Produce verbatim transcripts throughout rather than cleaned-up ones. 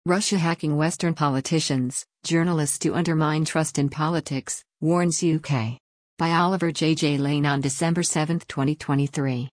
Russia hacking Western politicians, journalists to undermine trust in politics, warns U K. By Oliver J. J. Lane on December seventh, twenty twenty-three.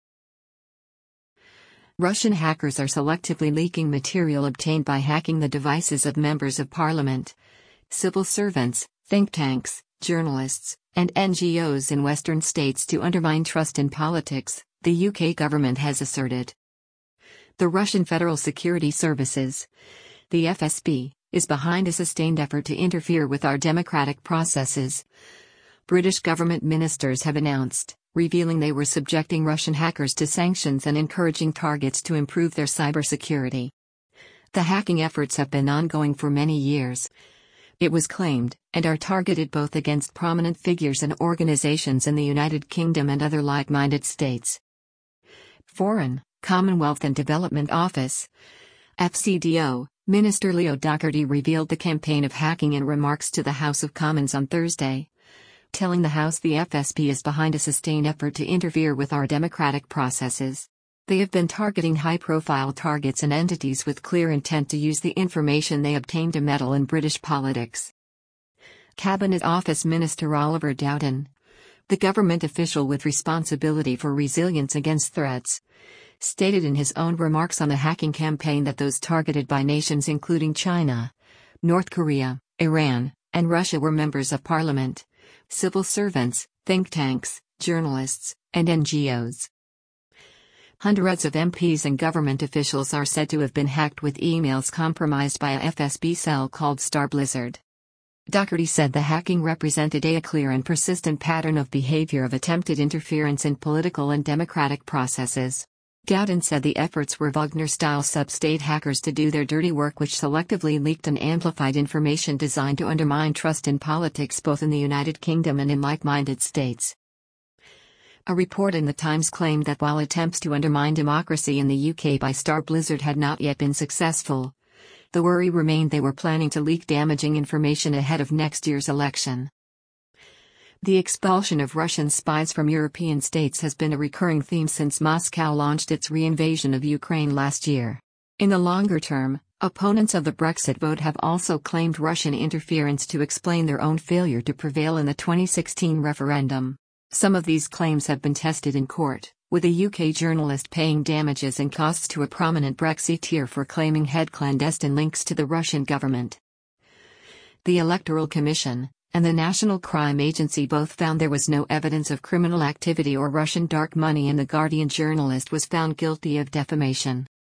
Russian hackers are selectively leaking material obtained by hacking the devices of members of parliament, civil servants, think tanks, journalists, and N G Os in Western states to undermine trust in politics, the U K government has asserted. The Russian Federal Security Services, the F S B, is behind a sustained effort to interfere with our democratic processes, British government ministers have announced, revealing they were subjecting Russian hackers to sanctions and encouraging targets to improve their cybersecurity. The hacking efforts have been ongoing for many years, it was claimed, and are targeted both against prominent figures and organizations in the United Kingdom and other like-minded states. Foreign, Commonwealth and Development Office, F C D O, Minister Leo Doherty revealed the campaign of hacking in remarks to the House of Commons on Thursday, telling the House the F S B is behind a sustained effort to interfere with our democratic processes. They have been targeting high-profile targets and entities with clear intent to use the information they obtained to meddle in British politics. Cabinet Office Minister Oliver Dowden, the government official with responsibility for resilience against threats, stated in his own remarks on the hacking campaign that those targeted by nations including China, North Korea, Iran, and Russia were members of parliament, civil servants, think tanks, journalists, and N G Os. Hundreds of M Ps and government officials are said to have been hacked with emails compromised by a F S B cell called Star Blizzard. Doherty said the hacking represented a clear and persistent pattern of behavior of attempted interference in political and democratic processes. Dowden said the efforts were Wagner-style sub-state hackers to do their dirty work, which selectively leaked and amplified information designed to undermine trust in politics both in the United Kingdom and in like-minded states. A report in The Times claimed that while attempts to undermine democracy in the U K by Star Blizzard had not yet been successful, the worry remained they were planning to leak damaging information ahead of next year's election. The expulsion of Russian spies from European states has been a recurring theme since Moscow launched its re-invasion of Ukraine last year. In the longer term, opponents of the Brexit vote have also claimed Russian interference to explain their own failure to prevail in the twenty sixteen referendum. Some of these claims have been tested in court, with a U K journalist paying damages and costs to a prominent Brexiteer for claiming had clandestine links to the Russian government. The Electoral Commission and the National Crime Agency both found there was no evidence of criminal activity or Russian dark money, and the Guardian journalist was found guilty of defamation.